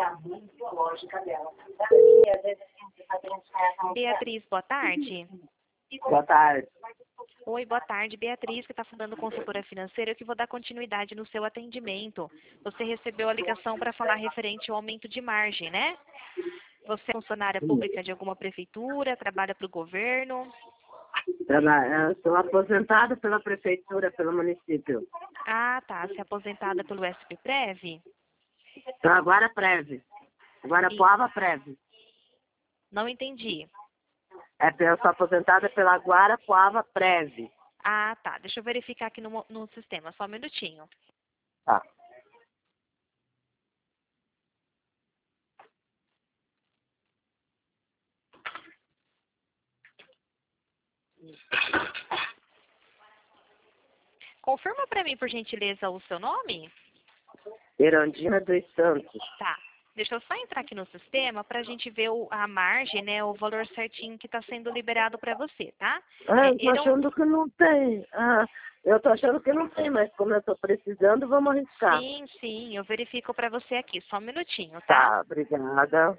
Beatriz, boa tarde. Boa tarde. Oi, boa tarde. Beatriz, que está falando consultora financeira, eu que vou dar continuidade no seu atendimento. Você recebeu a ligação para falar referente ao aumento de margem, né? Você é funcionária pública de alguma prefeitura, trabalha para o governo? Eu sou aposentada pela prefeitura, pelo município. Ah, tá. Você é aposentada pelo SPPrev? Então, agora Prev. Guarapuava Prev. Não entendi. Eu sou aposentada pela Guarapuava Prev. Ah, tá. Deixa eu verificar aqui no sistema, só um minutinho. Tá. Confirma para mim, por gentileza, o seu nome? Erondina dos Santos. Tá. Deixa eu só entrar aqui no sistema para a gente ver a margem, né, o valor certinho que está sendo liberado para você, tá? Eu tô achando que não tem. Eu tô achando que não tem, mas como eu tô precisando, vamos arriscar. Sim, sim, eu verifico para você aqui, só um minutinho, tá? Tá, obrigada.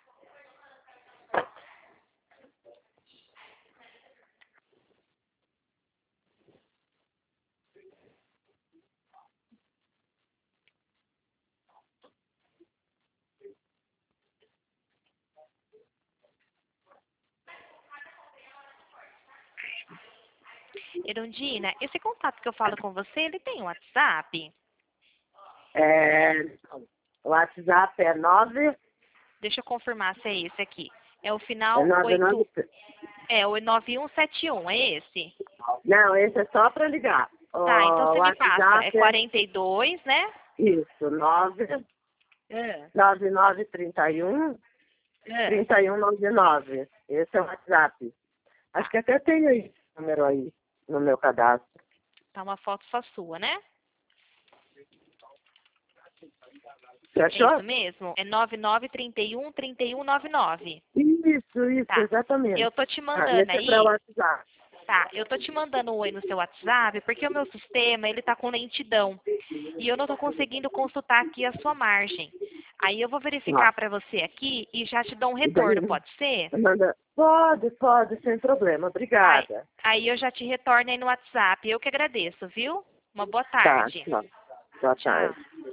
Erundina, esse contato que eu falo com você, ele tem um WhatsApp? O WhatsApp é 9... Deixa eu confirmar se é esse aqui. É o final É 99... o 9171, é esse? Não, esse é só para ligar. Tá, então você O me passa. WhatsApp É 42, né? Isso, 9931 3199. Esse é o WhatsApp. Acho que até tem aí esse número aí no meu cadastro. Tá uma foto só sua, né? Você É achou? isso mesmo? É 9931 3199. Isso, Tá. exatamente. Eu tô te mandando Esse é aí. para o WhatsApp. Tá, eu tô te mandando um oi no seu WhatsApp, porque o meu sistema, ele tá com lentidão. E eu não tô conseguindo consultar aqui a sua margem. Aí eu vou verificar para você aqui e já te dou um retorno, pode ser? Pode, sem problema. Obrigada. Aí eu já te retorno aí no WhatsApp. Eu que agradeço, viu? Uma boa Tá, tarde. tchau. Boa tarde.